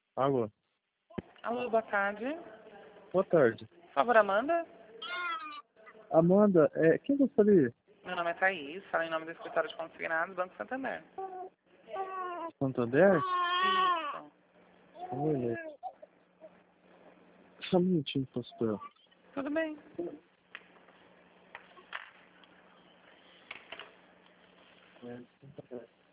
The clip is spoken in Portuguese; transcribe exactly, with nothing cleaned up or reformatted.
Alô, Alô, boa tarde. boa tarde. Por favor, Amanda? Amanda, é, quem gostaria? Meu nome é Thaís, falo em nome do escritório de consignados, Banco Santander. Santander? Isso. Olha. Só um minutinho, pastor. Tudo bem. É,